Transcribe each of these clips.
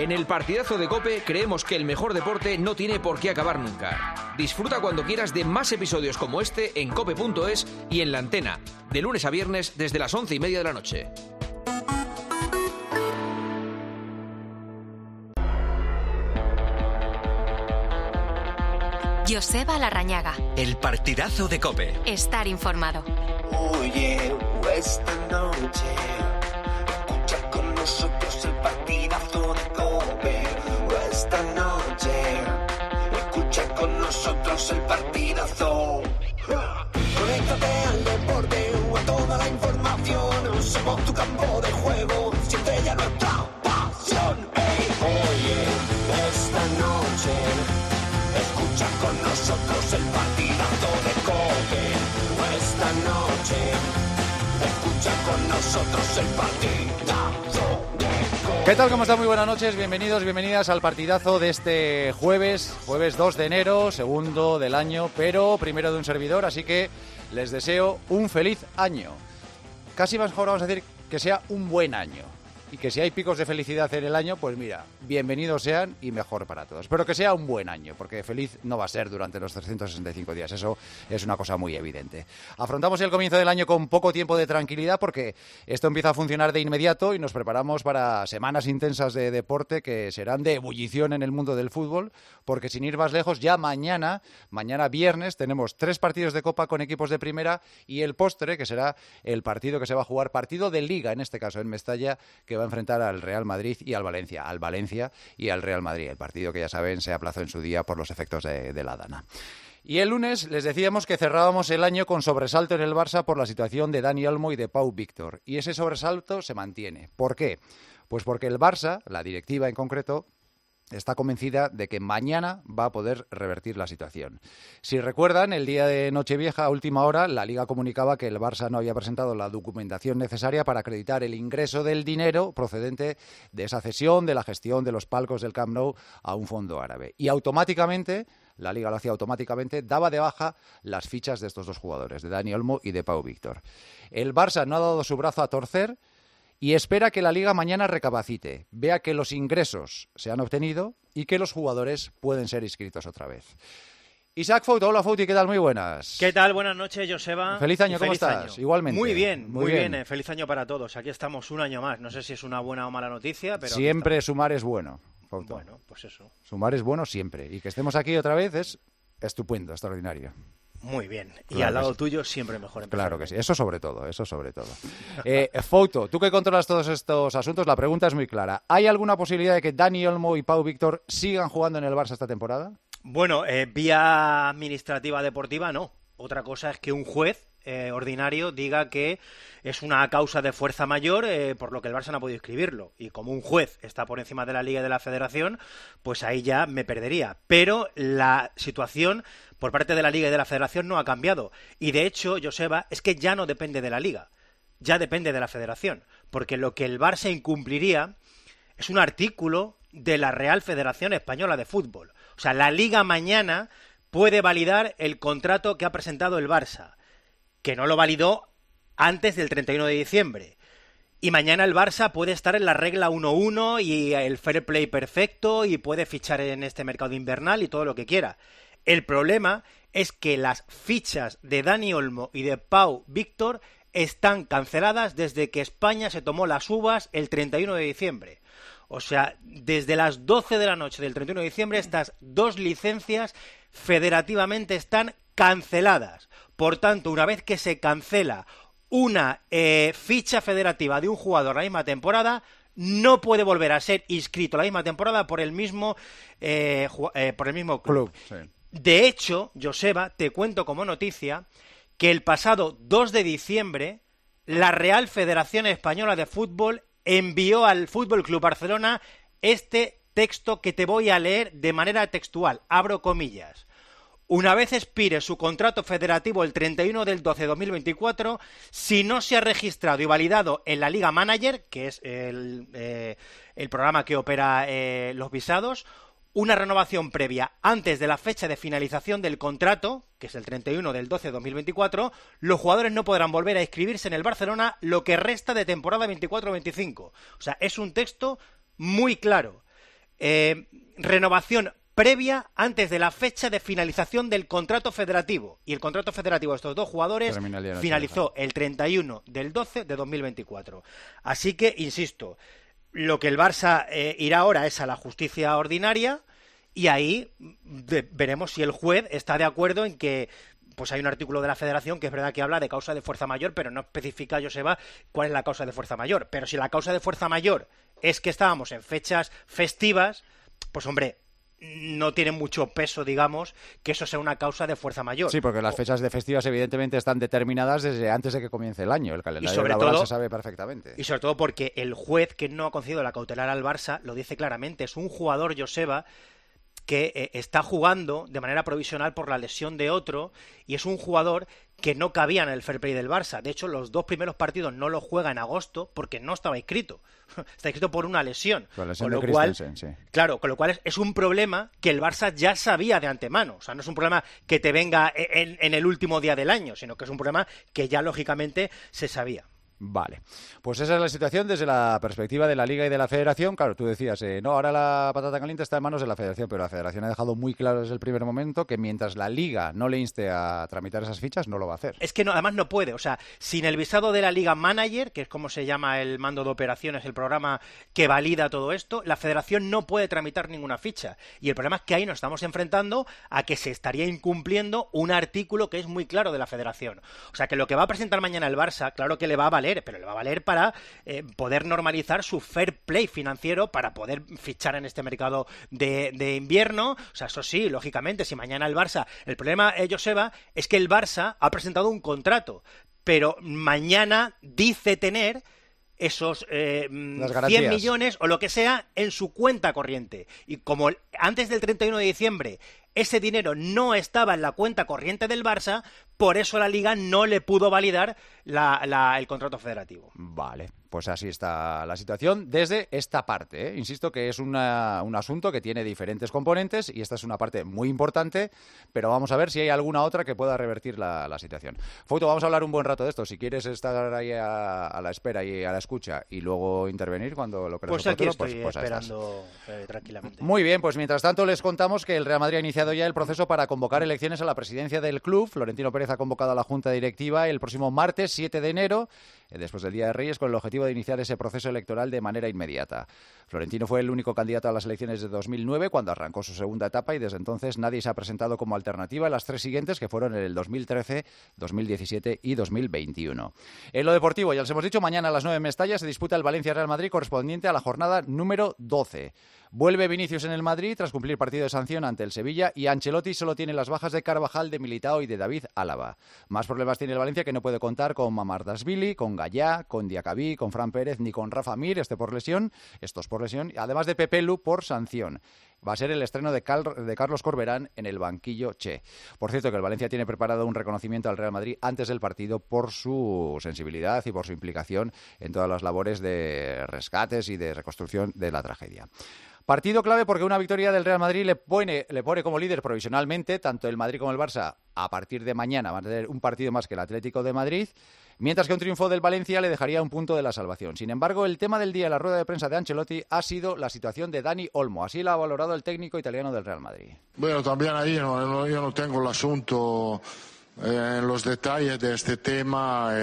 En el partidazo de COPE creemos que el mejor deporte no tiene por qué acabar nunca. Disfruta cuando quieras de más episodios como este en cope.es y en La Antena, de lunes a viernes desde las 11:30 de la noche. Joseba Larrañaga. El partidazo de COPE. Estar informado. Oye, esta noche escucha con nosotros el partidazo de COPE. Esta noche escucha con nosotros el partidazo. Conéctate al deporte o a toda la información. Somos tu campo de juego. Siente ya nuestra pasión. Hey, oye, esta noche escucha con nosotros el partidazo de COPE. Esta noche escucha con nosotros el partidazo de COPE. ¿Qué tal? ¿Cómo están? Muy buenas noches. Bienvenidos, bienvenidas al partidazo de este jueves 2 de enero, segundo del año, pero primero de un servidor, así que les deseo un feliz año. Casi mejor vamos a decir que sea un buen año. Y que si hay picos de felicidad en el año, pues mira, bienvenidos sean y mejor para todos. Pero que sea un buen año, porque feliz no va a ser durante los 365 días. Eso es una cosa muy evidente. Afrontamos el comienzo del año con poco tiempo de tranquilidad, porque esto empieza a funcionar de inmediato y nos preparamos para semanas intensas de deporte que serán de ebullición en el mundo del fútbol, porque sin ir más lejos, ya mañana viernes, tenemos 3 partidos de Copa con equipos de primera y el postre, que será el partido que se va a jugar, partido de Liga, en este caso en Mestalla, que va a enfrentar al Real Madrid y al Valencia y al Real Madrid, el partido que ya saben se aplazó en su día por los efectos de la Dana. Y el lunes les decíamos que cerrábamos el año con sobresalto en el Barça por la situación de Dani Olmo y de Pau Víctor, y ese sobresalto se mantiene. ¿Por qué? Pues porque el Barça, la directiva en concreto, está convencida de que mañana va a poder revertir la situación. Si recuerdan, el día de Nochevieja, a última hora, la Liga comunicaba que el Barça no había presentado la documentación necesaria para acreditar el ingreso del dinero procedente de esa cesión, de la gestión de los palcos del Camp Nou a un fondo árabe. Y automáticamente, la Liga lo hacía automáticamente, daba de baja las fichas de estos dos jugadores, de Dani Olmo y de Pau Víctor. El Barça no ha dado su brazo a torcer y espera que la Liga mañana recapacite, vea que los ingresos se han obtenido y que los jugadores pueden ser inscritos otra vez. Isaac Fouto, hola Fouti, ¿qué tal? Muy buenas. ¿Qué tal? Buenas noches, Joseba. Feliz año, ¿cómo estás? Año. Igualmente. Muy bien. Feliz año para todos. Aquí estamos un año más. No sé si es una buena o mala noticia, pero siempre sumar es bueno, Fouto. Bueno, pues eso. Sumar es bueno siempre. Y que estemos aquí otra vez es estupendo, extraordinario. Muy bien. Y claro al lado tuyo siempre mejor empezar. Claro que sí. Eso sobre todo. Fouto, tú que controlas todos estos asuntos, la pregunta es muy clara. ¿Hay alguna posibilidad de que Dani Olmo y Pau Víctor sigan jugando en el Barça esta temporada? Bueno, vía administrativa deportiva no. Otra cosa es que un juez ordinario diga que es una causa de fuerza mayor por lo que el Barça no ha podido inscribirlo. Y como un juez está por encima de la Liga y de la Federación, pues ahí ya me perdería. Pero la situación por parte de la Liga y de la Federación no ha cambiado. Y de hecho, Joseba, es que ya no depende de la Liga, ya depende de la Federación. Porque lo que el Barça incumpliría es un artículo de la Real Federación Española de Fútbol. O sea, la Liga mañana puede validar el contrato que ha presentado el Barça, que no lo validó antes del 31 de diciembre. Y mañana el Barça puede estar en la regla 1-1 y el fair play perfecto y puede fichar en este mercado invernal y todo lo que quiera. El problema es que las fichas de Dani Olmo y de Pau Víctor están canceladas desde que España se tomó las uvas el 31 de diciembre. O sea, desde las 12 de la noche del 31 de diciembre estas dos licencias federativamente están canceladas. Por tanto, una vez que se cancela una ficha federativa de un jugador la misma temporada, no puede volver a ser inscrito la misma temporada por el mismo club. Sí. De hecho, Joseba, te cuento como noticia que el pasado 2 de diciembre la Real Federación Española de Fútbol envió al Fútbol Club Barcelona este texto que te voy a leer de manera textual, abro comillas. Una vez expire su contrato federativo el 31 del 12 de 2024, si no se ha registrado y validado en la Liga Manager, que es el programa que opera los visados, una renovación previa antes de la fecha de finalización del contrato, que es el 31 del 12 de 2024, los jugadores no podrán volver a inscribirse en el Barcelona lo que resta de temporada 24-25. O sea, es un texto muy claro. renovación previa antes de la fecha de finalización del contrato federativo. Y el contrato federativo de estos dos jugadores finalizó el 31 del 12 de 2024. Así que, insisto, lo que el Barça irá ahora es a la justicia ordinaria y ahí veremos si el juez está de acuerdo en que pues hay un artículo de la Federación que es verdad que habla de causa de fuerza mayor, pero no especifica, Joseba, cuál es la causa de fuerza mayor. Pero si la causa de fuerza mayor es que estábamos en fechas festivas, pues hombre, no tiene mucho peso, digamos, que eso sea una causa de fuerza mayor. Sí, porque las fechas de festivas evidentemente están determinadas desde antes de que comience el año. El calendario laboral se sabe perfectamente. Y sobre todo porque el juez que no ha concedido la cautelar al Barça lo dice claramente. Es un jugador, Joseba, que está jugando de manera provisional por la lesión de otro y es un jugador que no cabía en el fair play del Barça. De hecho, los 2 primeros partidos no los juega en agosto porque no estaba inscrito. Está inscrito por una lesión. Con lo cual, sí. Claro, con lo cual es un problema que el Barça ya sabía de antemano. O sea, no es un problema que te venga en el último día del año, sino que es un problema que ya lógicamente se sabía. Vale, pues esa es la situación desde la perspectiva de la Liga y de la Federación. Claro, tú decías, no, ahora la patata caliente está en manos de la Federación, pero la Federación ha dejado muy claro desde el primer momento que mientras la Liga no le inste a tramitar esas fichas, no lo va a hacer. Es que no, además no puede, o sea, sin el visado de la Liga Manager, que es como se llama el mando de operaciones, el programa que valida todo esto, la Federación no puede tramitar ninguna ficha. Y el problema es que ahí nos estamos enfrentando a que se estaría incumpliendo un artículo que es muy claro de la Federación. O sea, que lo que va a presentar mañana el Barça, claro que le va a valer, pero le va a valer para poder normalizar su fair play financiero, para poder fichar en este mercado de invierno. O sea, eso sí, lógicamente, si mañana el Barça... El problema, Joseba, es que el Barça ha presentado un contrato, pero mañana dice tener esos 100 millones o lo que sea en su cuenta corriente. Y como antes del 31 de diciembre ese dinero no estaba en la cuenta corriente del Barça, por eso la Liga no le pudo validar el contrato federativo. Vale, pues así está la situación desde esta parte, ¿eh? Insisto que es un asunto que tiene diferentes componentes y esta es una parte muy importante, pero vamos a ver si hay alguna otra que pueda revertir la situación. Fouto, vamos a hablar un buen rato de esto. Si quieres estar ahí a la espera y a la escucha y luego intervenir cuando lo creas oportuno, pues esperando tranquilamente. Muy bien, pues mientras tanto les contamos que el Real Madrid ha iniciado ya el proceso para convocar elecciones a la presidencia del club. Florentino Pérez ha convocado a la Junta Directiva el próximo martes 7 de enero, después del Día de Reyes, con el objetivo de iniciar ese proceso electoral de manera inmediata. Florentino fue el único candidato a las elecciones de 2009, cuando arrancó su segunda etapa, y desde entonces nadie se ha presentado como alternativa en las 3 siguientes, que fueron en el 2013, 2017 y 2021. En lo deportivo, ya les hemos dicho, mañana a las 9 en Mestalla se disputa el Valencia-Real Madrid correspondiente a la jornada número 12. Vuelve Vinicius en el Madrid tras cumplir partido de sanción ante el Sevilla, y Ancelotti solo tiene las bajas de Carvajal, de Militao y de David Álava. Más problemas tiene el Valencia, que no puede contar con Mamardashvili, con Gallá, con Diacabí, con Fran Pérez ni con Rafa Mir, estos por lesión, además de Pepe Lu por sanción. Va a ser el estreno de Carlos Corberán en el banquillo Che. Por cierto, que el Valencia tiene preparado un reconocimiento al Real Madrid antes del partido por su sensibilidad y por su implicación en todas las labores de rescates y de reconstrucción de la tragedia. Partido clave porque una victoria del Real Madrid le pone como líder provisionalmente. Tanto el Madrid como el Barça a partir de mañana van a tener un partido más que el Atlético de Madrid, mientras que un triunfo del Valencia le dejaría un punto de la salvación. Sin embargo, el tema del día en la rueda de prensa de Ancelotti ha sido la situación de Dani Olmo. Así la ha valorado el técnico italiano del Real Madrid. Bueno, también ahí yo no tengo el asunto en los detalles de este tema.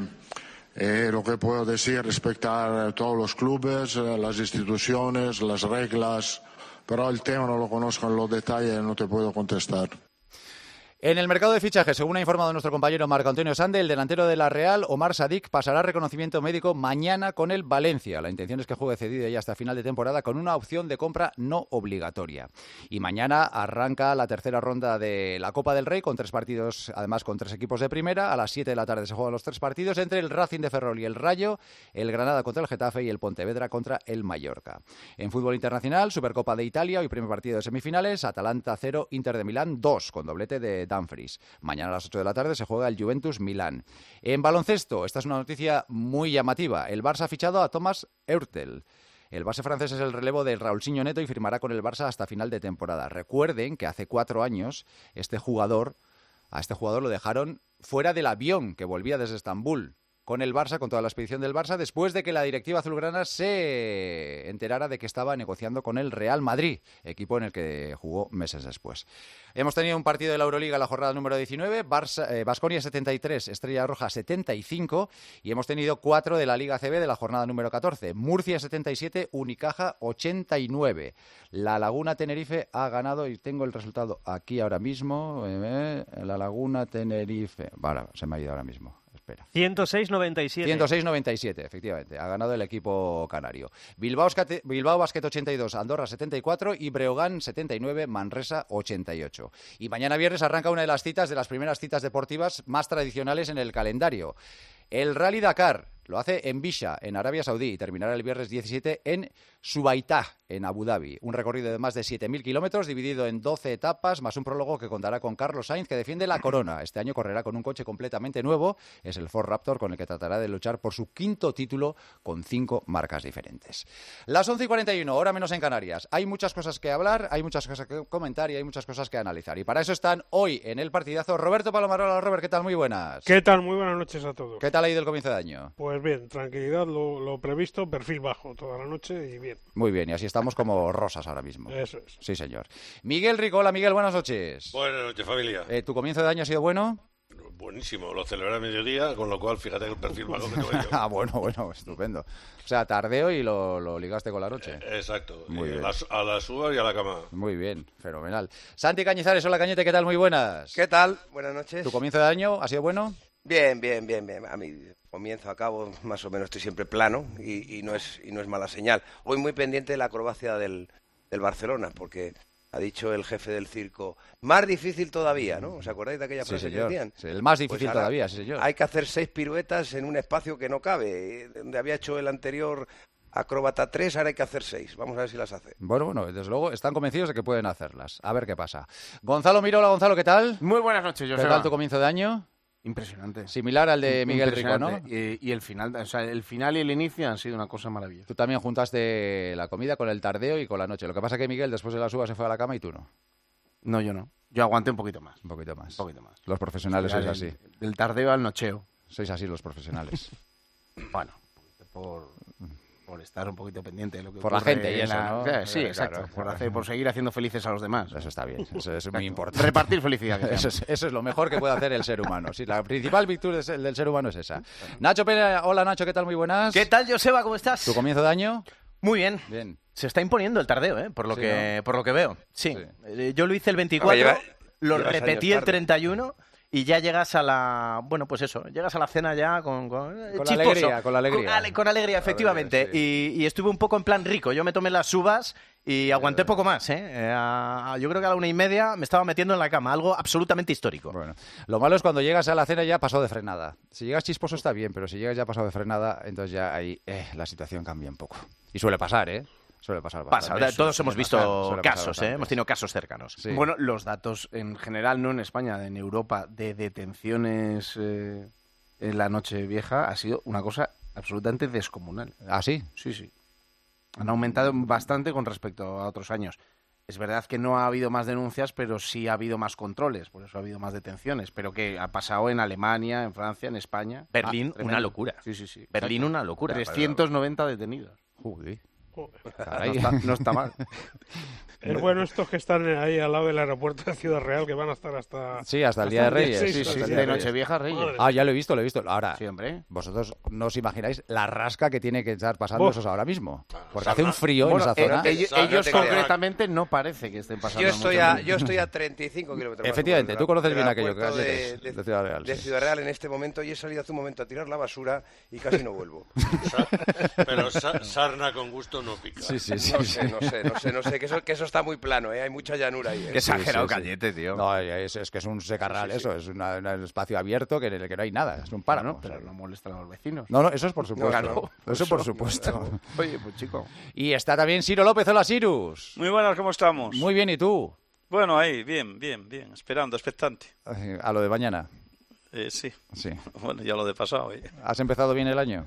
Lo que puedo decir, respetar todos los clubes, las instituciones, las reglas, pero el tema no lo conozco en los detalles y no te puedo contestar. En el mercado de fichajes, según ha informado nuestro compañero Marco Antonio Sande, el delantero de la Real, Omar Sadik, pasará reconocimiento médico mañana con el Valencia. La intención es que juegue cedido ya hasta final de temporada con una opción de compra no obligatoria. Y mañana arranca la tercera ronda de la Copa del Rey con 3 partidos, además con 3 equipos de primera. A las 7 de la tarde se juegan los 3 partidos entre el Racing de Ferrol y el Rayo, el Granada contra el Getafe y el Pontevedra contra el Mallorca. En fútbol internacional, Supercopa de Italia, hoy primer partido de semifinales, Atalanta 0, Inter de Milán 2, con doblete de Dumfries. Mañana a las 8 de la tarde se juega el Juventus-Milán. En baloncesto, esta es una noticia muy llamativa. El Barça ha fichado a Thomas Heurtel. El base francés es el relevo de Raulzinho Neto y firmará con el Barça hasta final de temporada. Recuerden que hace 4 años a este jugador lo dejaron fuera del avión que volvía desde Estambul. con el Barça, con toda la expedición del Barça, después de que la directiva azulgrana se enterara de que estaba negociando con el Real Madrid, equipo en el que jugó meses después. Hemos tenido un partido de la Euroliga la jornada número 19, Baskonia 73, Estrella Roja 75, y hemos tenido 4 de la Liga ACB de la jornada número 14, Murcia 77, Unicaja 89. La Laguna Tenerife ha ganado, y tengo el resultado aquí ahora mismo, la Laguna Tenerife, vale, se me ha ido ahora mismo. 106-97. 106-97, efectivamente. Ha ganado el equipo canario. Bilbao Basket 82, Andorra 74 y Breogán 79, Manresa 88. Y mañana viernes arranca una de las primeras citas deportivas más tradicionales en el calendario. El Rally Dakar lo hace en Bisha, en Arabia Saudí, y terminará el viernes 17 en Subaitá, en Abu Dhabi. Un recorrido de más de 7.000 kilómetros, dividido en 12 etapas, más un prólogo que contará con Carlos Sainz, que defiende la corona. Este año correrá con un coche completamente nuevo. Es el Ford Raptor, con el que tratará de luchar por su 5º título con 5 marcas diferentes. Las 11:41, hora menos en Canarias. Hay muchas cosas que hablar, hay muchas cosas que comentar y hay muchas cosas que analizar. Y para eso están hoy en el partidazo Roberto Palomarola. Robert, ¿qué tal? Muy buenas. ¿Qué tal? Muy buenas noches a todos. ¿Qué tal ha ido el comienzo de año? Pues bien, tranquilidad, lo previsto, perfil bajo toda la noche y bien. Muy bien, y así estamos como rosas ahora mismo. Eso es. Sí, señor. Miguel Rico, hola Miguel, buenas noches. Buenas noches, familia. ¿Tu comienzo de año ha sido bueno? Buenísimo, lo celebré a mediodía, con lo cual fíjate el perfil bajo que tengo yo. Bueno, estupendo. O sea, tardeo y lo ligaste con la noche. Exacto, muy bien. A las uvas y a la cama. Muy bien, fenomenal. Santi Cañizares, hola Cañete, ¿qué tal? Muy buenas. ¿Qué tal? Buenas noches. ¿Tu comienzo de año ha sido bueno? Bien. A mí, comienzo a cabo, más o menos estoy siempre plano y no es mala señal. Hoy muy pendiente de la acrobacia del Barcelona, porque ha dicho el jefe del circo, más difícil todavía, ¿no? ¿Os acordáis de aquella frase que decían? Sí, el más difícil pues todavía, sí, señor. Hay que hacer 6 piruetas en un espacio que no cabe, donde había hecho el anterior acróbata 3, ahora hay que hacer 6. Vamos a ver si las hace. Bueno, desde luego están convencidos de que pueden hacerlas. A ver qué pasa. Gonzalo Mirola, Gonzalo, ¿qué tal? Muy buenas noches, Joseba. ¿Qué tal tu comienzo de año? Impresionante. Similar al de Miguel Rico, ¿no? Y el final, o sea, el final y el inicio han sido una cosa maravillosa. Tú también juntaste la comida con el tardeo y con la noche. Lo que pasa es que Miguel después de las uvas se fue a la cama y tú no. No, yo no. Yo aguanté un poquito más. Un poquito más. Un poquito más. Los profesionales sois así. Del tardeo al nocheo. Sois así los profesionales. Bueno, por estar un poquito pendiente de lo que por la gente y eso, ¿no? Sí, exacto. Claro. Por seguir haciendo felices a los demás. Eso está bien. Eso es muy importante. Repartir felicidad. Eso es lo mejor que puede hacer el ser humano. Sí, la principal virtud del ser humano es esa. Nacho Pérez, hola Nacho, ¿qué tal? Muy buenas. ¿Qué tal, Joseba? ¿Cómo estás? ¿Tu comienzo de año? Muy bien. Bien. Se está imponiendo el tardeo, por lo que veo. Sí. Yo lo hice el 24, lo repetí el 31 y ya llegas a la... Bueno, pues eso, llegas a la cena ya con la alegría. Con alegría, efectivamente. Sí. Y estuve un poco en plan rico. Yo me tomé las uvas y aguanté poco más, yo creo que a la 1:30 me estaba metiendo en la cama, algo absolutamente histórico. Bueno, lo malo es cuando llegas a la cena ya pasado de frenada. Si llegas chisposo está bien, pero si llegas ya pasado de frenada, entonces ya ahí la situación cambia un poco. Y suele pasar, Suele pasar bastante. Pasa, todos hemos visto casos, hemos tenido casos cercanos. Sí. Bueno, los datos en general, no en España, en Europa, de detenciones en la noche vieja ha sido una cosa absolutamente descomunal. ¿Ah, sí? Sí. Han aumentado bastante con respecto a otros años. Es verdad que no ha habido más denuncias, pero sí ha habido más controles, por eso ha habido más detenciones. Pero que ha pasado en Alemania, en Francia, en España. Berlín, una locura. Sí. Berlín, una locura. 390 detenidos. Joder. Caray. No está mal. Es bueno estos que están ahí al lado del aeropuerto de Ciudad Real, que van a estar hasta... Sí, hasta el Día de Reyes. Sí, de Nochevieja a Reyes. Ya lo he visto. Ahora, sí, hombre. Vosotros no os imagináis la rasca que tiene que estar pasando esos ahora mismo. Porque hace un frío en esa zona. Ellos concretamente no parece que estén pasando Yo estoy a 35 kilómetros. Efectivamente, tú conoces bien aquello que de Ciudad Real. De Ciudad Real en este momento, y he salido hace un momento a tirar la basura y casi no vuelvo. Pero sarna con gusto no pica. Sí. No sé, que eso está muy plano, hay mucha llanura ahí. Qué exagerado, Cañete, tío. No, es que es un secarral eso, es un espacio abierto en el que no hay nada, es un páramo. Pero no molestan a los vecinos. No, eso es por supuesto. Claro, eso por supuesto. Claro. Oye, pues chico. Y está también Ciro López, hola Sirus. Muy buenas, ¿cómo estamos? Muy bien, ¿y tú? Bueno, ahí, bien, esperando, expectante. A lo de mañana. Sí. Sí. Bueno, ya lo de pasado. ¿Has empezado bien el año?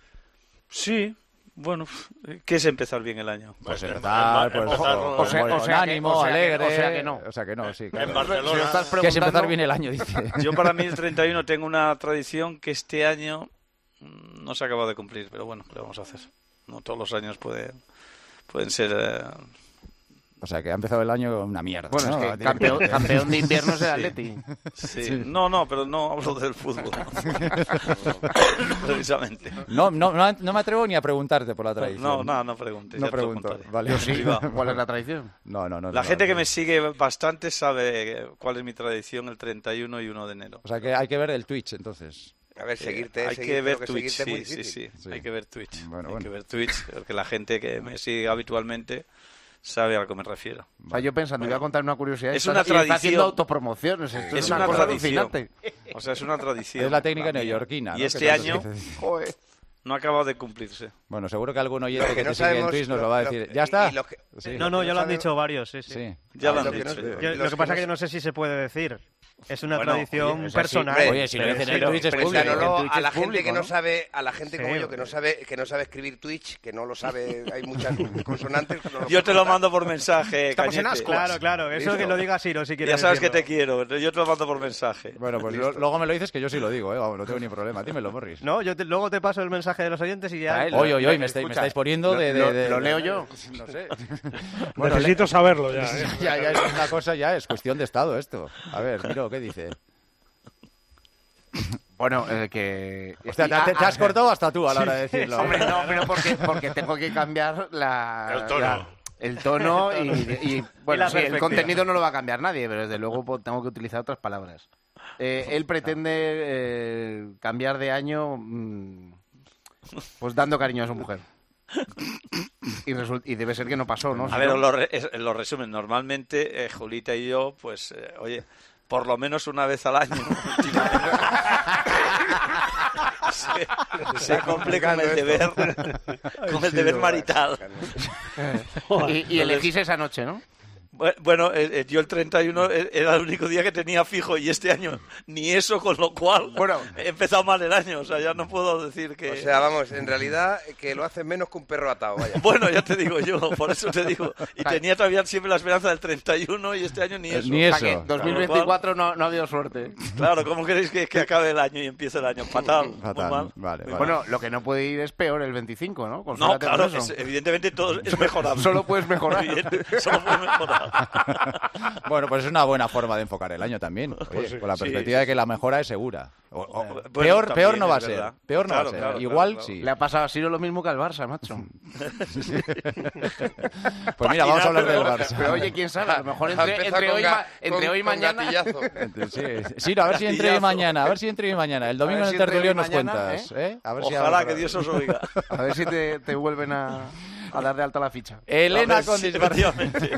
Sí. Bueno, ¿qué es empezar bien el año? Pues empezar, con ánimo, alegre. O sea que no, sí. Claro. En Barcelona. ¿Qué es empezar bien el año? Dice. Yo para mí el 31 tengo una tradición que este año no se ha acabado de cumplir, pero bueno, ¿qué vamos a hacer? No todos los años pueden ser... O sea, que ha empezado el año una mierda. Bueno, ¿no? es que campeón de invierno es el Atleti. Sí. No, pero no hablo del fútbol. Precisamente. No me atrevo ni a preguntarte por la tradición. No preguntes. No pregunto. Vale. Yo sí. ¿Cuál es la tradición? No. La gente que me sigue bastante sabe cuál es mi tradición el 31 y 1 de enero. O sea, que hay que ver el Twitch, entonces. A ver, seguirte. Hay que ver Twitch, seguirte es muy difícil. sí. Hay que ver Twitch. Bueno. Que ver Twitch, porque la gente que me sigue habitualmente sabe a lo que me refiero. O sea, yo pensando, voy a contar una curiosidad. Es una tradición. Está haciendo autopromoción. Es una cosa alucinante. O sea, es una tradición. Es la técnica neoyorquina. Y este año no ha acabado de cumplirse. Bueno, seguro que algún oyente que te sigue en Twitch nos lo va a decir. ¿Ya está? No, ya lo han dicho varios, sí. Ya lo han dicho. Lo que pasa es que no sé si se puede decir. Es una tradición personal. Oye, si lo dicen en Twitch es público. A la gente que no sabe, a la gente como yo que no sabe escribir Twitch, que no lo sabe, hay muchas consonantes. Yo te lo mando por mensaje. Estamos en ascuas. Claro, eso que lo diga Siro si quieres. Ya sabes que te quiero, yo te lo mando por mensaje. Bueno, pues luego me lo dices que yo sí lo digo, vamos, no tengo ni problema. Dímelo, Morris. No, luego te paso el mensaje de los oyentes y ya. Oye, me estáis poniendo de... ¿Lo leo yo? No sé. Bueno, necesito saberlo ya. Ya es una cosa, ya es cuestión de estado esto. A ver, Miro, ¿qué dice? Bueno, que... Hostia, te has cortado hasta tú a la hora de decirlo. Hombre, no, pero porque tengo que cambiar el tono y bueno, sí, el contenido no lo va a cambiar nadie, pero desde luego tengo que utilizar otras palabras. Él pretende cambiar de año pues dando cariño a su mujer. Y debe ser que no pasó, ¿no? A ver, lo resumen. Normalmente, Julita y yo, pues, oye, por lo menos una vez al año. se cumple con el deber marital. Y elegís esa noche, ¿no? Bueno, yo el 31 era el único día que tenía fijo y este año ni eso, con lo cual he empezado mal el año, o sea, ya no puedo decir que... O sea, vamos, en realidad que lo haces menos que un perro atado, vaya. Bueno, ya te digo yo, por eso te digo. Y tenía todavía siempre la esperanza del 31 y este año ni eso. Ni eso. O sea, que 2024 no ha habido suerte. Claro, ¿cómo queréis que acabe el año y empiece el año? Fatal. Muy mal. Vale. Bueno, lo que no puede ir es peor el 25, ¿no? No, claro, evidentemente todo es mejorable. Solo puedes mejorar. Solo puedes mejorar. Bueno, pues es una buena forma de enfocar el año también. Oye, con la perspectiva de que la mejora es segura. Peor no va a ser. Peor no va a ser. Claro, Igual claro. sí. Le ha pasado a Siro lo mismo que al Barça, macho. Pues mira, vamos a hablar del Barça. Pero oye, quién sabe, a lo mejor entre hoy y mañana. Sí, a ver si entre hoy y mañana. A ver si entre hoy y mañana. El domingo en el tertulión nos cuentas. A ver Ojalá que Dios os oiga. A ver si te vuelven a dar de alta la ficha. Elena con disparate.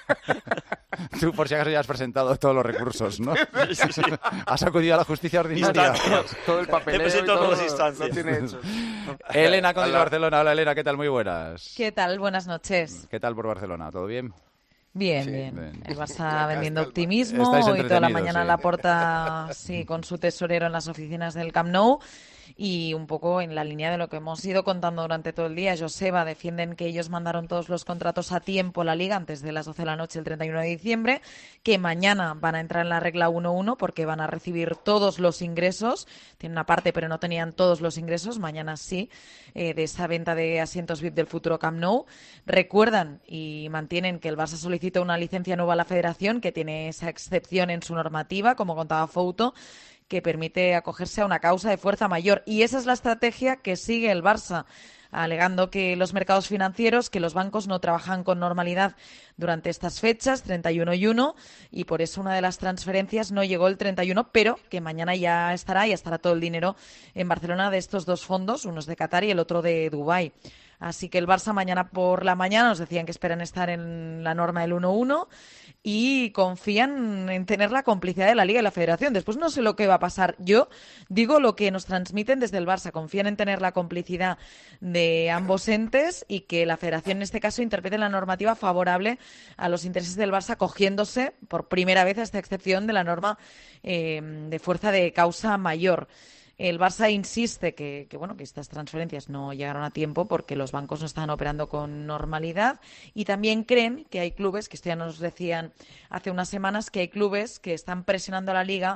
Tú, por si acaso, ya has presentado todos los recursos, ¿no? Sí. Has acudido a la justicia ordinaria. Todo el papeleo. He presentado todas las instancias. Lo tiene hecho. Elena con Barcelona. Hola, Elena, ¿qué tal? Muy buenas. ¿Qué tal? Buenas noches. ¿Qué tal por Barcelona? ¿Todo bien? Bien. El Barça vendiendo optimismo. Hoy toda la mañana Laporta con su tesorero en las oficinas del Camp Nou. Y un poco en la línea de lo que hemos ido contando durante todo el día. Joseba defienden que ellos mandaron todos los contratos a tiempo a la Liga antes de las 12 de la noche el 31 de diciembre, que mañana van a entrar en la regla 1-1 porque van a recibir todos los ingresos. Tienen una parte, pero no tenían todos los ingresos. Mañana sí, de esa venta de asientos VIP del futuro Camp Nou. Recuerdan y mantienen que el Barça solicita una licencia nueva a la Federación, que tiene esa excepción en su normativa, como contaba Fouto, que permite acogerse a una causa de fuerza mayor. Y esa es la estrategia que sigue el Barça, alegando que los mercados financieros, que los bancos no trabajan con normalidad durante estas fechas, 31 y 1, y por eso una de las transferencias no llegó el 31, pero que mañana ya estará todo el dinero en Barcelona de estos dos fondos, uno es de Qatar y el otro de Dubái. Así que el Barça mañana por la mañana nos decían que esperan estar en la norma del 1-1 y confían en tener la complicidad de la Liga y la Federación. Después no sé lo que va a pasar. Yo digo lo que nos transmiten desde el Barça. Confían en tener la complicidad de ambos entes y que la Federación en este caso interprete la normativa favorable a los intereses del Barça, cogiéndose por primera vez a esta excepción de la norma de fuerza de causa mayor. El Barça insiste que estas transferencias no llegaron a tiempo porque los bancos no estaban operando con normalidad y también creen que hay clubes, que esto ya nos decían hace unas semanas, que hay clubes que están presionando a la Liga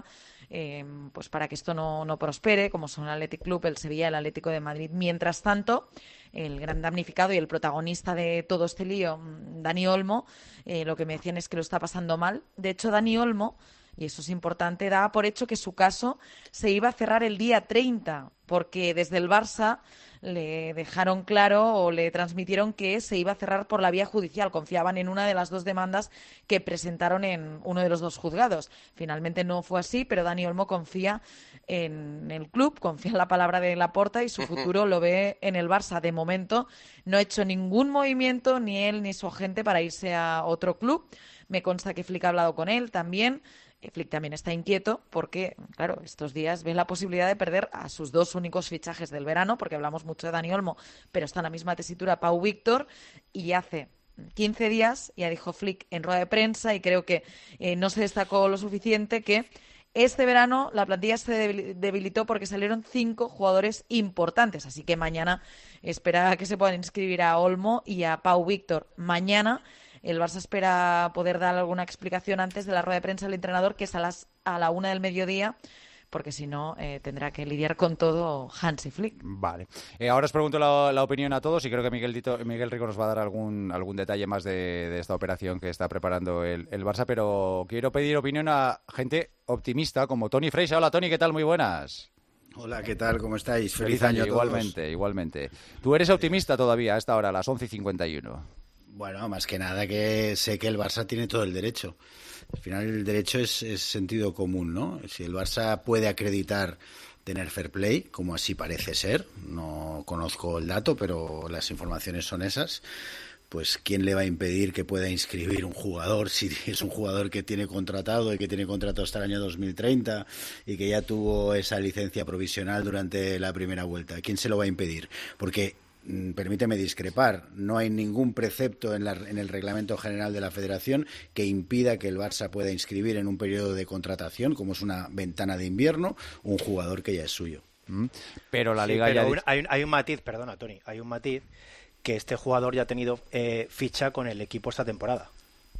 pues para que esto no prospere, como son el Athletic Club, el Sevilla, el Atlético de Madrid. Mientras tanto, el gran damnificado y el protagonista de todo este lío, Dani Olmo, lo que me decían es que lo está pasando mal. De hecho, Dani Olmo, y eso es importante, daba por hecho que su caso se iba a cerrar el día 30, porque desde el Barça le dejaron claro o le transmitieron que se iba a cerrar por la vía judicial. Confiaban en una de las dos demandas que presentaron en uno de los dos juzgados. Finalmente no fue así, pero Dani Olmo confía en el club, confía en la palabra de Laporta y su futuro lo ve en el Barça. De momento no ha hecho ningún movimiento, ni él ni su agente, para irse a otro club. Me consta que Flick ha hablado con él también. Flick también está inquieto porque, claro, estos días ve la posibilidad de perder a sus dos únicos fichajes del verano, porque hablamos mucho de Dani Olmo, pero está en la misma tesitura Pau Víctor, y hace 15 días ya dijo Flick en rueda de prensa, y creo que no se destacó lo suficiente, que este verano la plantilla se debilitó porque salieron 5 jugadores importantes, así que mañana espera que se puedan inscribir a Olmo y a Pau Víctor. Mañana el Barça espera poder dar alguna explicación antes de la rueda de prensa del entrenador, que es a la 1 del mediodía, porque si no tendrá que lidiar con todo Hansi Flick. Vale. Ahora os pregunto la opinión a todos, y creo que Miguel Rico nos va a dar algún detalle más de esta operación que está preparando el Barça, pero quiero pedir opinión a gente optimista como Toni Freixa. Hola, Toni, ¿qué tal? Muy buenas. Hola, ¿qué tal? ¿Cómo estáis? Feliz año a todos. Igualmente. ¿Tú eres optimista todavía a esta hora, a las 11:51? Bueno, más que nada que sé que el Barça tiene todo el derecho. Al final el derecho es sentido común, ¿no? Si el Barça puede acreditar tener fair play, como así parece ser, no conozco el dato, pero las informaciones son esas, pues ¿quién le va a impedir que pueda inscribir un jugador si es un jugador que tiene contratado y que tiene contrato hasta el año 2030 y que ya tuvo esa licencia provisional durante la primera vuelta? ¿Quién se lo va a impedir? Porque permíteme discrepar, no hay ningún precepto en el reglamento general de la Federación que impida que el Barça pueda inscribir en un periodo de contratación, como es una ventana de invierno, un jugador que ya es suyo. Pero la Liga pero ya... Hay un matiz, perdona, Toni, hay un matiz, que este jugador ya ha tenido ficha con el equipo esta temporada.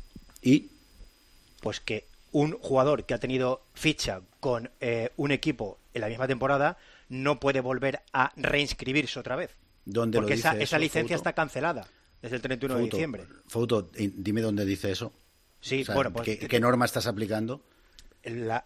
¿Y? Pues que un jugador que ha tenido ficha con un equipo en la misma temporada no puede volver a reinscribirse otra vez. ¿Dónde porque lo dice esa licencia Fouto? está cancelada desde el 31 de diciembre. Fouto, dime dónde dice eso. Sí, o sea, bueno, pues, ¿qué norma estás aplicando? La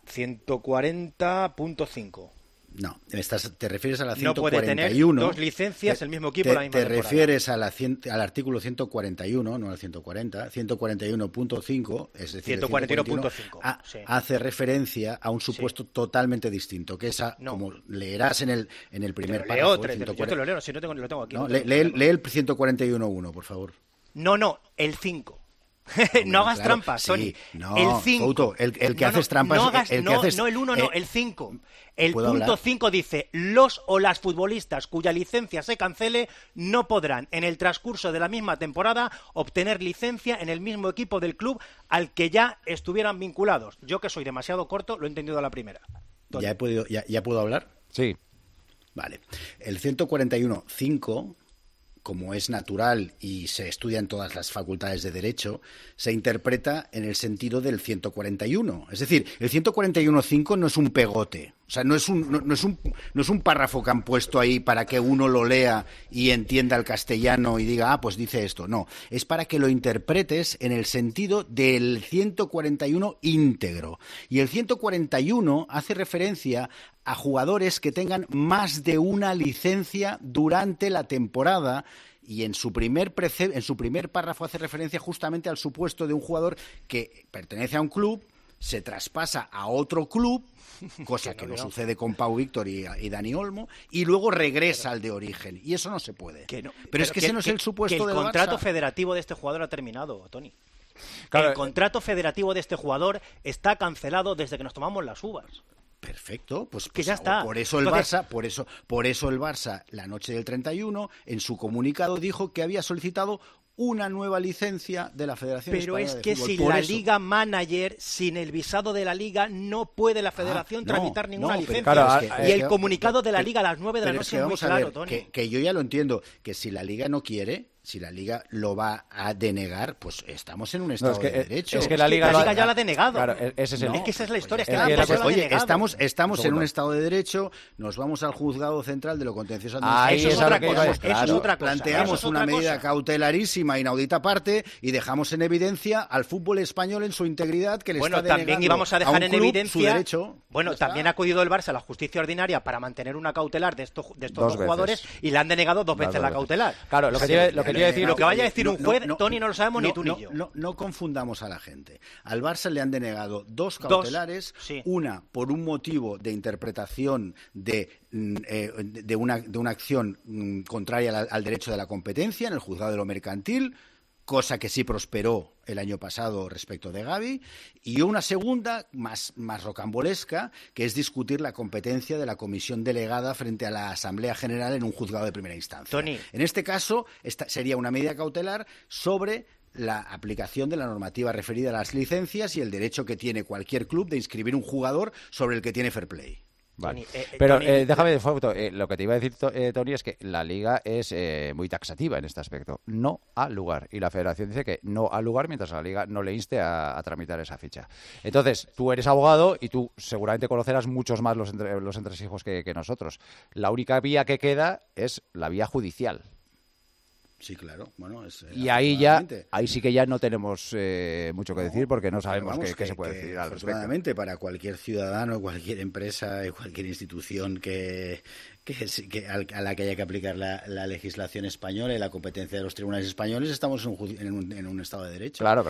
140.5. No, te refieres a la 141. No puede tener dos licencias el mismo equipo la misma temporada. Te refieres a al artículo 141, no al 140. 141.5, es decir, 141.5 sí. Hace referencia a un supuesto totalmente distinto, que esa, como leerás en el primer párrafo. Yo te lo leo, si no lo tengo aquí. No, lee el 141.1, por favor. No, el 5. No hagas trampas, Toni. No, el 5. Fouto, el que haces trampas... No, el 1 no, el 5. El punto 5 dice: los o las futbolistas cuya licencia se cancele no podrán, en el transcurso de la misma temporada, obtener licencia en el mismo equipo del club al que ya estuvieran vinculados. Yo, que soy demasiado corto, lo he entendido a la primera. ¿Ya puedo hablar? Sí. Vale. El 141.5... como es natural y se estudia en todas las facultades de Derecho, se interpreta en el sentido del 141. Es decir, el 141.5 no es un pegote. O sea, no es un párrafo que han puesto ahí para que uno lo lea y entienda el castellano y diga, pues dice esto. No, es para que lo interpretes en el sentido del 141 íntegro. Y el 141 hace referencia a jugadores que tengan más de una licencia durante la temporada, y en su primer párrafo hace referencia justamente al supuesto de un jugador que pertenece a un club, se traspasa a otro club, cosa que no sucede con Pau Víctor y Dani Olmo, y luego regresa al de origen, y eso no se puede. Pero es que ese no es el supuesto del Barça. El contrato federativo de este jugador ha terminado, Toni. Claro, el contrato federativo de este jugador está cancelado desde que nos tomamos las uvas. Perfecto, pues ya está. Por eso el Barça, la noche del 31, en su comunicado dijo que había solicitado una nueva licencia de la Federación Española de Fútbol. Pero es que sin la Liga Manager, sin el visado de la Liga, no puede la Federación tramitar ninguna licencia. Claro, y el comunicado de la Liga a las 9 de la noche es muy claro, Toni. Que yo ya lo entiendo, que si la Liga no quiere, si la Liga lo va a denegar, pues estamos en un estado de derecho. Es que la Liga ya lo ha denegado. Claro, es que esa es la historia. Estamos en un estado de derecho, nos vamos al juzgado central de lo contencioso administrativo. Planteamos una medida cautelarísima, inaudita aparte, y dejamos en evidencia al fútbol español en su integridad, que le está denegando también íbamos a dejar en evidencia su derecho. Bueno, también ha acudido el Barça a la justicia ordinaria para mantener una cautelar de estos dos jugadores y le han denegado dos veces la cautelar. Claro, lo que vaya a decir un juez, Tony, no lo sabemos ni tú ni yo. No confundamos a la gente. Al Barça le han denegado dos cautelares, una por un motivo de interpretación de una acción contraria al derecho de la competencia en el juzgado de lo mercantil, cosa que sí prosperó el año pasado respecto de Gavi, y una segunda, más rocambolesca, que es discutir la competencia de la comisión delegada frente a la Asamblea General en un juzgado de primera instancia. Tony. En este caso, esta sería una medida cautelar sobre la aplicación de la normativa referida a las licencias y el derecho que tiene cualquier club de inscribir un jugador sobre el que tiene fair play. Vale. Pero déjame de foto. Lo que te iba a decir, Tony, es que la Liga es muy taxativa en este aspecto. No al lugar. Y la Federación dice que no al lugar mientras la Liga no le inste a tramitar esa ficha. Entonces, tú eres abogado y tú seguramente conocerás muchos más los entresijos que nosotros. La única vía que queda es la vía judicial. Sí, claro. Bueno, y ahí sí que ya no tenemos mucho que decir porque no sabemos qué se puede decir al respecto. Afortunadamente, para cualquier ciudadano, cualquier empresa y cualquier institución a la que haya que aplicar la legislación española y la competencia de los tribunales españoles, estamos en un estado de derecho. Claro.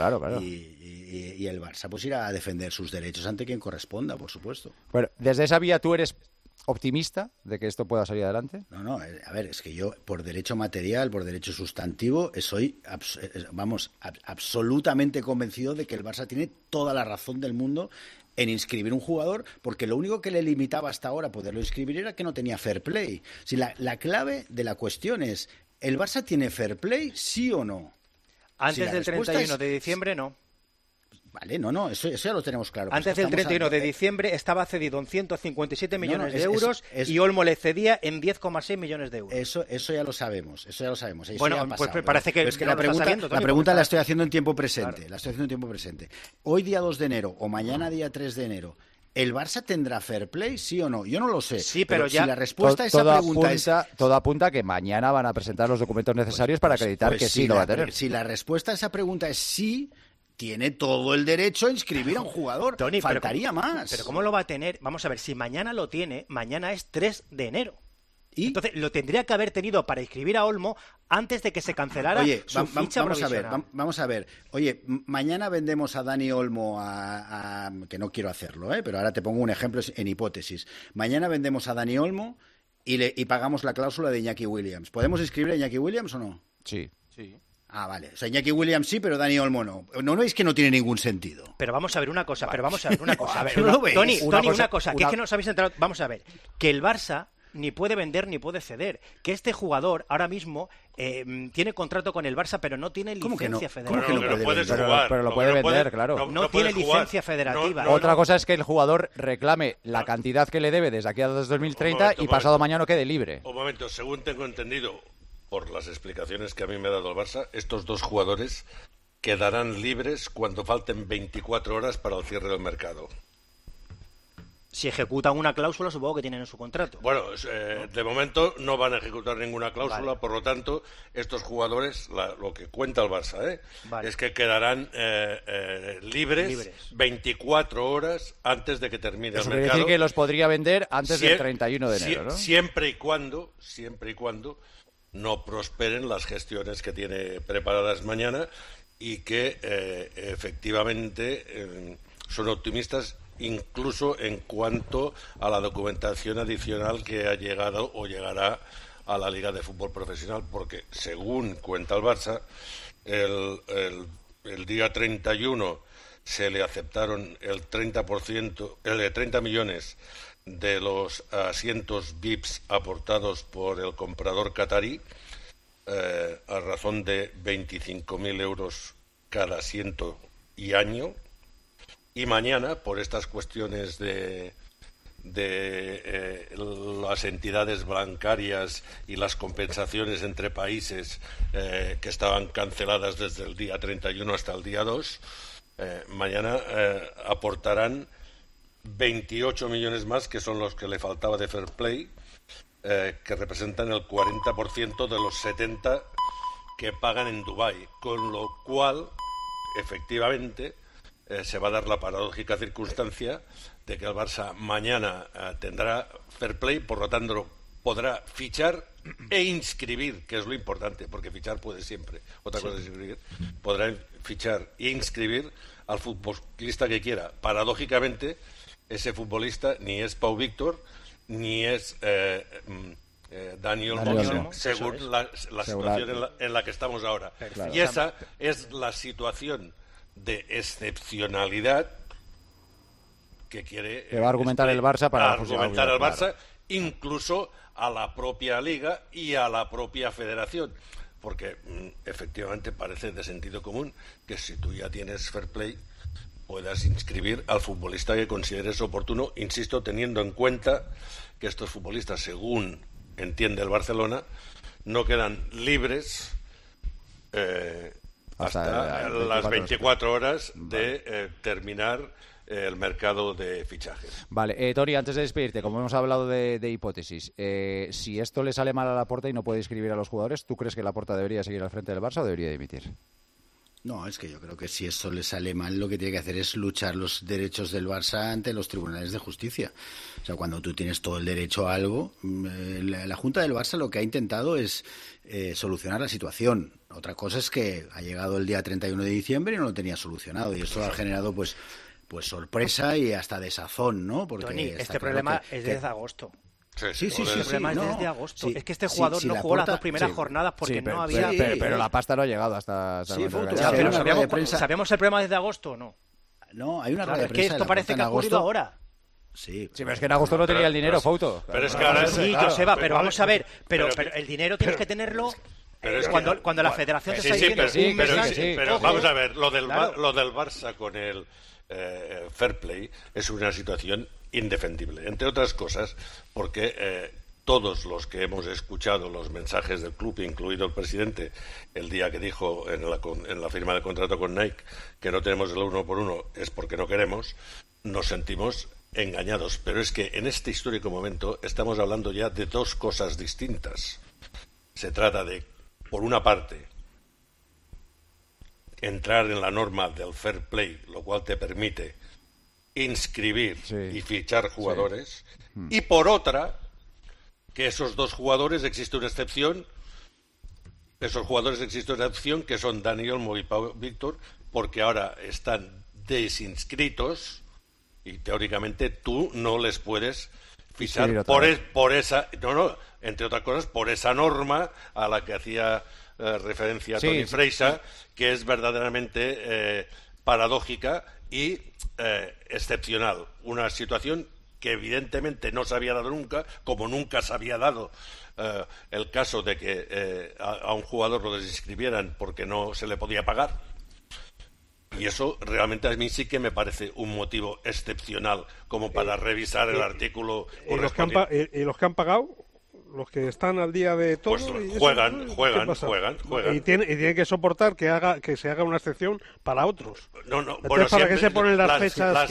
Y el Barça pues irá a defender sus derechos ante quien corresponda, por supuesto. Bueno, desde esa vía tú eres optimista de que esto pueda salir adelante. No, a ver, es que yo por derecho material, por derecho sustantivo, soy absolutamente convencido de que el Barça tiene toda la razón del mundo en inscribir un jugador, porque lo único que le limitaba hasta ahora poderlo inscribir era que no tenía fair play. Si la clave de la cuestión es, ¿el Barça tiene fair play, sí o no? Antes del 31 de diciembre, no. Vale, eso ya lo tenemos claro. Antes del 31 de diciembre estaba cedido en 157 millones de euros y Olmo le cedía en 10,6 millones de euros. Eso ya lo sabemos, Eso bueno, ya ha pasado, pues parece que, es que la pregunta la estoy haciendo en tiempo presente. Hoy, día 2 de enero, o mañana, día 3 de enero, ¿el Barça tendrá fair play, sí o no? Yo no lo sé. Sí, pero ya... si la respuesta a esa pregunta todo apunta a que mañana van a presentar los documentos necesarios para acreditar que sí lo va a tener. Si la respuesta a esa pregunta es sí, tiene todo el derecho a inscribir a un jugador. Tony, faltaría más. Pero ¿cómo lo va a tener? Vamos a ver, si mañana lo tiene, mañana es 3 de enero. ¿Y? Entonces, lo tendría que haber tenido para inscribir a Olmo antes de que se cancelara su ficha provisional. Vamos a ver. Oye, mañana vendemos a Dani Olmo que no quiero hacerlo, pero ahora te pongo un ejemplo en hipótesis. Mañana vendemos a Dani Olmo y pagamos la cláusula de Iñaki Williams. ¿Podemos inscribir a Iñaki Williams o no? Sí. Ah, vale. O sea, Iñaki Williams sí, pero Dani Olmo no. ¿No veis que no tiene ningún sentido? Pero vamos a ver una cosa, A ver, ¿no lo veis? Tony, una cosa, que es que no os habéis enterado. Vamos a ver, que el Barça ni puede vender ni puede ceder. Que este jugador ahora mismo tiene contrato con el Barça, pero no tiene licencia federativa. ¿Cómo que no puede jugar? Pero lo puede vender, claro. No tiene licencia federativa. Otra cosa es que el jugador reclame la cantidad que le debe desde aquí a 2030 y pasado mañana quede libre. Un momento, según tengo entendido, por las explicaciones que a mí me ha dado el Barça, estos dos jugadores quedarán libres cuando falten 24 horas para el cierre del mercado. Si ejecutan una cláusula, supongo que tienen en su contrato. Bueno, de momento no van a ejecutar ninguna cláusula, por lo tanto, estos jugadores, lo que cuenta el Barça, es que quedarán libres 24 horas antes de que termine el mercado. Quiere decir que los podría vender antes del 31 de enero, ¿no? Siempre y cuando no prosperen las gestiones que tiene preparadas mañana y que efectivamente son optimistas incluso en cuanto a la documentación adicional que ha llegado o llegará a la Liga de Fútbol Profesional, porque según cuenta el Barça, el día 31 se le aceptaron el 30%, el de 30 millones de los asientos VIPs aportados por el comprador catarí, a razón de 25.000 euros cada asiento y año. Y mañana, por estas cuestiones de de las entidades bancarias y las compensaciones entre países que estaban canceladas desde el día 31 hasta el día 2, mañana aportarán 28 millones más, que son los que le faltaba de Fair Play, que representan el 40% de los 70 que pagan en Dubái, con lo cual, efectivamente, se va a dar la paradójica circunstancia de que el Barça mañana tendrá Fair Play, por lo tanto podrá fichar e inscribir, que es lo importante, porque fichar puede siempre, otra cosa es inscribir, podrá fichar e inscribir al futbolista que quiera. Paradójicamente, ese futbolista ni es Pau Víctor, ni es Daniel Olmo, según la situación en la que estamos ahora. Y esa es la situación de excepcionalidad que quiere va a argumentar el Barça para argumentar el Barça, incluso a la propia Liga y a la propia Federación, porque efectivamente parece de sentido común que si tú ya tienes Fair Play puedas inscribir al futbolista que consideres oportuno, insisto, teniendo en cuenta que estos futbolistas, según entiende el Barcelona, no quedan libres hasta las 24 horas de terminar el mercado de fichajes. Vale, Tori, antes de despedirte, como hemos hablado de hipótesis, si esto le sale mal a Laporta y no puede inscribir a los jugadores, ¿tú crees que Laporta debería seguir al frente del Barça o debería dimitir? No, es que yo creo que si esto le sale mal, lo que tiene que hacer es luchar los derechos del Barça ante los tribunales de justicia. O sea, cuando tú tienes todo el derecho a algo, la Junta del Barça lo que ha intentado es solucionar la situación. Otra cosa es que ha llegado el día 31 de diciembre y no lo tenía solucionado, y esto ha generado pues sorpresa y hasta desazón, ¿no? Porque Toni, este problema es desde agosto. Sí, el problema es desde agosto. Es que este jugador no jugó las dos primeras jornadas porque no había... Pero la pasta no ha llegado hasta el momento. Pero ¿sabíamos el problema desde agosto o no? No, hay una rueda de prensa. Es que esto parece que ha ocurrido ahora. Sí, pero es que en agosto no tenía el dinero, Fouto. Pero es que ahora sí, Joseba, pero vamos a ver. Pero el dinero tienes que tenerlo... Cuando la federación te está diciendo... Pero vamos a ver, lo del Barça con el Fair Play es una situación indefendible, entre otras cosas porque todos los que hemos escuchado los mensajes del club, incluido el presidente, el día que dijo en la firma del contrato con Nike que no tenemos el 1 por 1 es porque no queremos, nos sentimos engañados. Pero es que en este histórico momento estamos hablando ya de dos cosas distintas. Se trata de, por una parte, entrar en la norma del Fair Play, lo cual te permite inscribir y fichar jugadores, y por otra, que esos dos jugadores existe una excepción, que son Dani Olmo y Pau Víctor, porque ahora están desinscritos y teóricamente tú no les puedes fichar por esa, entre otras cosas, por esa norma a la que hacía referencia Toni Freixa, que es verdaderamente paradójica y excepcional. Una situación que evidentemente no se había dado nunca, como nunca se había dado el caso de que a un jugador lo desinscribieran porque no se le podía pagar. Y eso realmente a mí sí que me parece un motivo excepcional como para revisar el artículo correspondiente. ¿Y los que han pagado? Los que están al día de todo. Pues juegan. Y tienen que soportar que se haga una excepción para otros. Bueno, ¿para qué se ponen las fechas?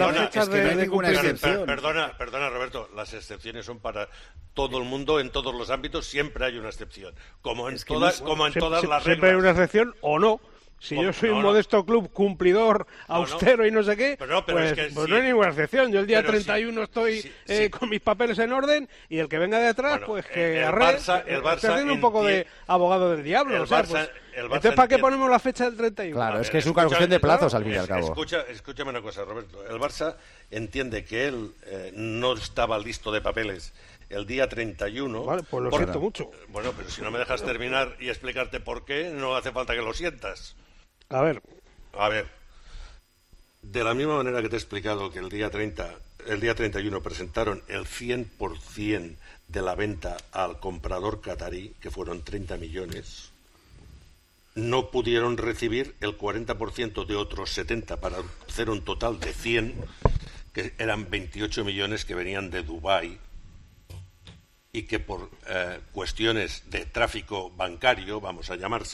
Perdona, Roberto, las excepciones son para todo el mundo, en todos los ámbitos, siempre hay una excepción. Como en todas las reglas. Siempre hay una excepción o no. Si yo soy un modesto club cumplidor, austero y no sé qué, pues no hay ninguna excepción. Yo el día 31 estoy con mis papeles en orden y el que venga detrás, pues que arregle. Estoy haciendo un poco de abogado del diablo. Entonces, ¿para qué ponemos la fecha del 31? Claro, es que es una cuestión de plazos al fin y al cabo. Escúchame una cosa, Roberto. El Barça entiende que él no estaba listo de papeles el día 31. Vale, pues lo siento mucho. Bueno, pero si no me dejas terminar y explicarte por qué, no hace falta que lo sientas. A ver, de la misma manera que te he explicado que el día 31 presentaron el 100% de la venta al comprador catarí, que fueron 30 millones, no pudieron recibir el 40% de otros 70 para hacer un total de 100, que eran 28 millones que venían de Dubái y que por cuestiones de tráfico bancario, vamos a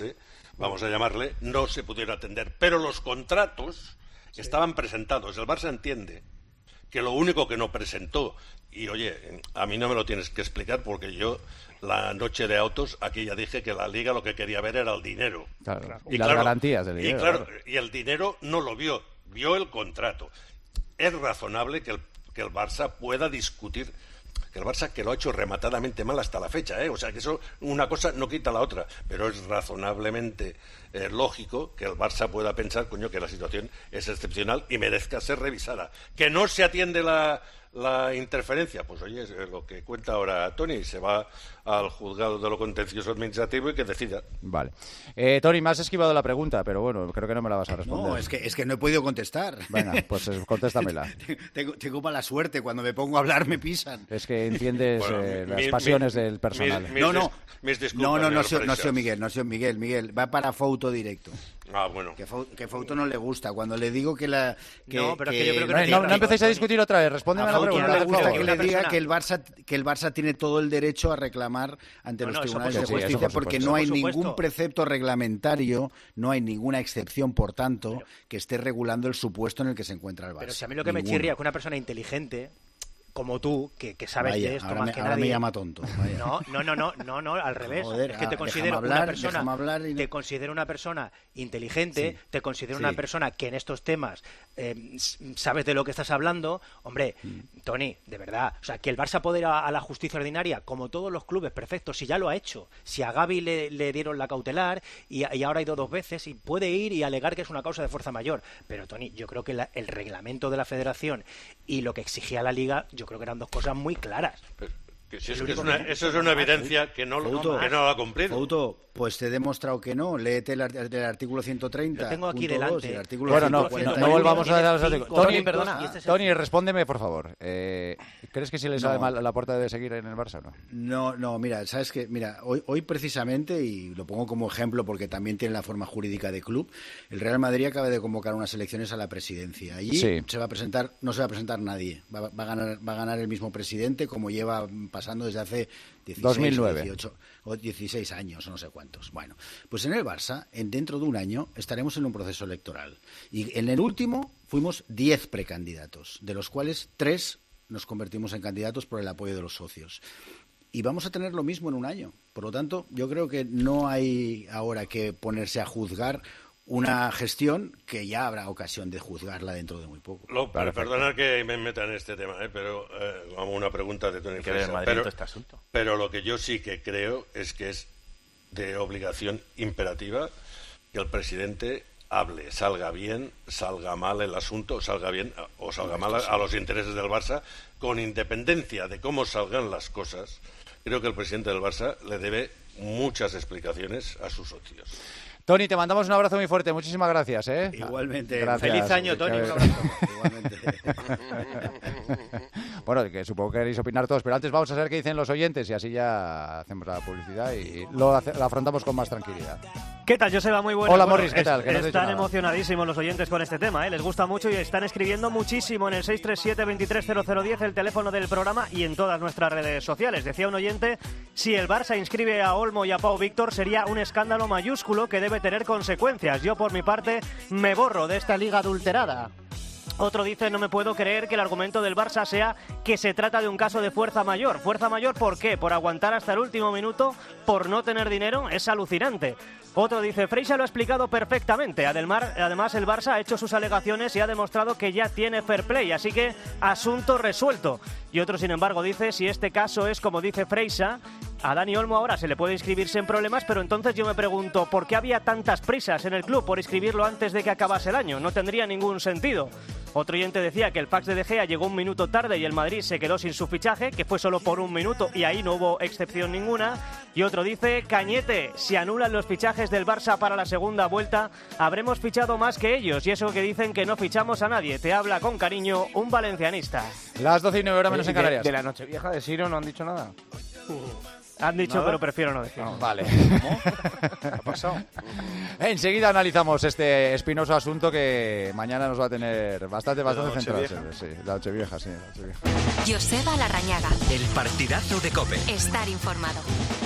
llamarle, no se pudiera atender. Pero los contratos estaban presentados. El Barça entiende que lo único que no presentó, y oye, a mí no me lo tienes que explicar porque yo la noche de autos aquí ya dije que la Liga lo que quería ver era el dinero. Claro. Y las garantías del dinero. Y el dinero no lo vio el contrato. Es razonable que el Barça pueda discutir, que el Barça que lo ha hecho rematadamente mal hasta la fecha, o sea que eso, una cosa no quita la otra, pero es razonablemente lógico que el Barça pueda pensar, coño, que la situación es excepcional y merezca ser revisada. Que no se atiende la interferencia, pues oye, es lo que cuenta ahora Tony, se va al juzgado de lo contencioso administrativo y que decida. Vale. Tony, me has esquivado la pregunta, pero bueno, creo que no me la vas a responder. No, es que no he podido contestar. Venga, pues contéstamela. Tengo mala suerte, cuando me pongo a hablar me pisan. Es que entiendes las pasiones del personal. Mis disculpas. No soy Miguel. Miguel, va para Fouto directo. Ah, bueno. Que Fouto no le gusta. Cuando le digo que no, pero es que yo creo que no empecéis a discutir otra vez. Respóndeme a la pregunta. No le gusta que le diga que el Barça tiene todo el derecho a reclamar ante los tribunales de justicia porque no hay ningún precepto reglamentario, no hay ninguna excepción, por tanto, que esté regulando el supuesto en el que se encuentra el Barça. Pero si a mí lo que me chirría es que una persona inteligente como tú, que sabes de esto más que nadie... Ahora me llama tonto. Vaya. No, al revés. Joder, es que te considero te considero una persona inteligente, sí, te considero una persona que en estos temas sabes de lo que estás hablando. Hombre, Tony, de verdad, o sea, que el Barça puede ir a la justicia ordinaria, como todos los clubes, perfecto, si ya lo ha hecho. Si a Gavi le dieron la cautelar y ahora ha ido 2 veces y puede ir y alegar que es una causa de fuerza mayor. Pero, Tony, yo creo que el reglamento de la Federación y lo que exigía la Liga, yo creo que eran 2 cosas muy claras. Eso es una evidencia que no lo ha cumplido. Fouto, pues te he demostrado que no. Léete el artículo 130. Lo tengo aquí delante. Bueno, no volvamos a los artículos. Tony, respóndeme, por favor. ¿Crees que si le sale mal la puerta debe seguir en el Barça o no? No, mira, ¿sabes qué? Mira, hoy precisamente, y lo pongo como ejemplo porque también tiene la forma jurídica de club, el Real Madrid acaba de convocar unas elecciones a la presidencia. Allí no se va a presentar nadie. Va a ganar el mismo presidente, como lleva pasando desde hace 2009. 18 o 16 años, o no sé cuántos. Bueno, pues en el Barça, dentro de un año, estaremos en un proceso electoral. Y en el último fuimos 10 precandidatos, de los cuales 3 nos convertimos en candidatos por el apoyo de los socios. Y vamos a tener lo mismo en un año. Por lo tanto, yo creo que no hay ahora que ponerse a juzgar una gestión que ya habrá ocasión de juzgarla dentro de muy poco. Perdonad que me meta en este tema, pero vamos, una pregunta de Tony Fresa. Pero lo que yo sí que creo es que es de obligación imperativa que el presidente hable, salga bien, salga mal el asunto, salga bien o salga mal a los intereses del Barça, con independencia de cómo salgan las cosas. Creo que el presidente del Barça le debe muchas explicaciones a sus socios. Tony, te mandamos un abrazo muy fuerte. Muchísimas gracias. Igualmente. Gracias. Feliz año, Tony. Un abrazo. Igualmente. Bueno, que supongo que queréis opinar todos, pero antes vamos a saber qué dicen los oyentes y así ya hacemos la publicidad y lo afrontamos con más tranquilidad. ¿Qué tal, Joseba? Muy buenas. Hola, Morris, ¿qué tal? Están emocionadísimos los oyentes con este tema, les gusta mucho y están escribiendo muchísimo en el 637-230010, el teléfono del programa, y en todas nuestras redes sociales. Decía un oyente, si el Barça inscribe a Olmo y a Pau Víctor sería un escándalo mayúsculo que debe tener consecuencias. Yo, por mi parte, me borro de esta liga adulterada. Otro dice, no me puedo creer que el argumento del Barça sea que se trata de un caso de fuerza mayor. ¿Fuerza mayor por qué? ¿Por aguantar hasta el último minuto? ¿Por no tener dinero? Es alucinante. Otro dice, Freixa lo ha explicado perfectamente. Además, el Barça ha hecho sus alegaciones y ha demostrado que ya tiene fair play, así que asunto resuelto. Y otro, sin embargo, dice, si este caso es como dice Freixa, a Dani Olmo ahora se le puede inscribir sin problemas, pero entonces yo me pregunto, ¿por qué había tantas prisas en el club por inscribirlo antes de que acabase el año? No tendría ningún sentido. Otro oyente decía que el fax de De Gea llegó un minuto tarde y el Madrid se quedó sin su fichaje, que fue solo por un minuto y ahí no hubo excepción ninguna. Y otro dice, Cañete, si anulan los fichajes del Barça para la segunda vuelta, habremos fichado más que ellos. Y eso que dicen que no fichamos a nadie. Te habla con cariño un valencianista. Las 12:09 menos en Canarias. De la Nochevieja de Siro no han dicho nada. Han dicho, ¿nada? Pero prefiero no decir. No, vale. ¿Cómo? ¿Qué ha pasado? Enseguida analizamos este espinoso asunto que mañana nos va a tener bastante centrados. Sí, la Nochevieja, sí. Joseba Larrañaga. El partidazo de COPE. Estar informado.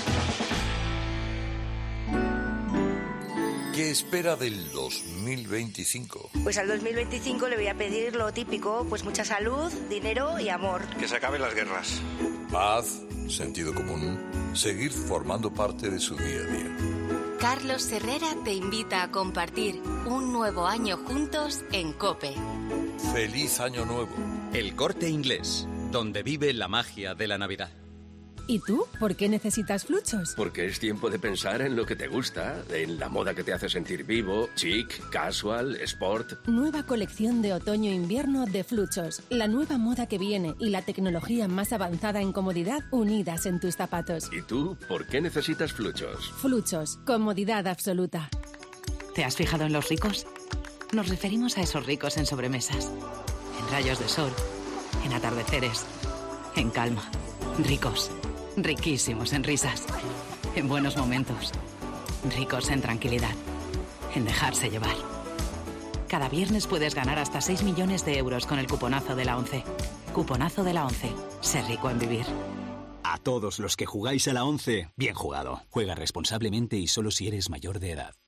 ¿Qué espera del 2025? Pues al 2025 le voy a pedir lo típico, pues mucha salud, dinero y amor. Que se acaben las guerras. Paz, sentido común, seguir formando parte de su día a día. Carlos Herrera te invita a compartir un nuevo año juntos en COPE. ¡Feliz Año Nuevo! El Corte Inglés, donde vive la magia de la Navidad. ¿Y tú? ¿Por qué necesitas Fluchos? Porque es tiempo de pensar en lo que te gusta, en la moda que te hace sentir vivo, chic, casual, sport. Nueva colección de otoño-invierno de Fluchos. La nueva moda que viene y la tecnología más avanzada en comodidad unidas en tus zapatos. ¿Y tú? ¿Por qué necesitas Fluchos? Fluchos. Comodidad absoluta. ¿Te has fijado en los ricos? Nos referimos a esos ricos en sobremesas, en rayos de sol, en atardeceres, en calma. Ricos. Riquísimos en risas, en buenos momentos, ricos en tranquilidad, en dejarse llevar. Cada viernes puedes ganar hasta 6 millones de euros con el cuponazo de la ONCE. Cuponazo de la ONCE. Ser rico en vivir. A todos los que jugáis a la ONCE, bien jugado. Juega responsablemente y solo si eres mayor de edad.